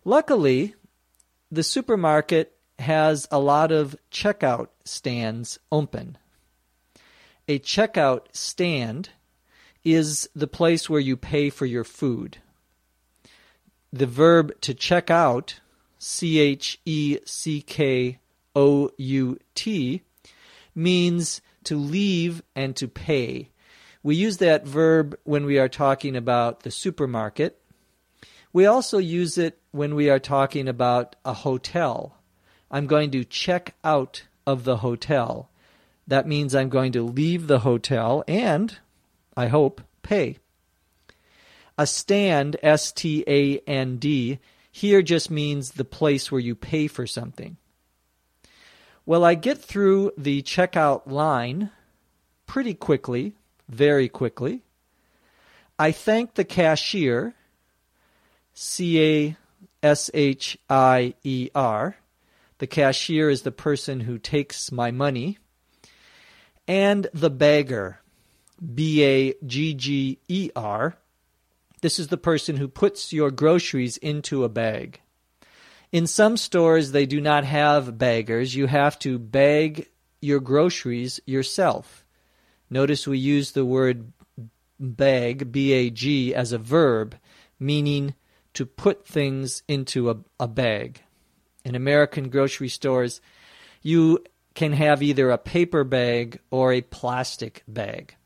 Luckily, the supermarket has a lot of checkout stands open. A checkout stand is the place where you pay for your food. The verb to check out, CHECKOUT, means to leave and to pay. We use that verb when we are talking about the supermarket. We also use it when we are talking about a hotel. I'm going to check out of the hotel. That means I'm going to leave the hotel and, I hope, pay. A stand, S-T-A-N-D, here just means the place where you pay for something. Well, I get through the checkout line pretty quickly, very quickly. I thank the cashier, C-A-S-H-I-E-R. The cashier is the person who takes my money. And the bagger, B-A-G-G-E-R. This is the person who puts your groceries into a bag. In some stores, they do not have baggers. You have to bag your groceries yourself. Notice we use the word bag, B-A-G, as a verb, meaning to put things into a bag. In American grocery stores, you can have either a paper bag or a plastic bag.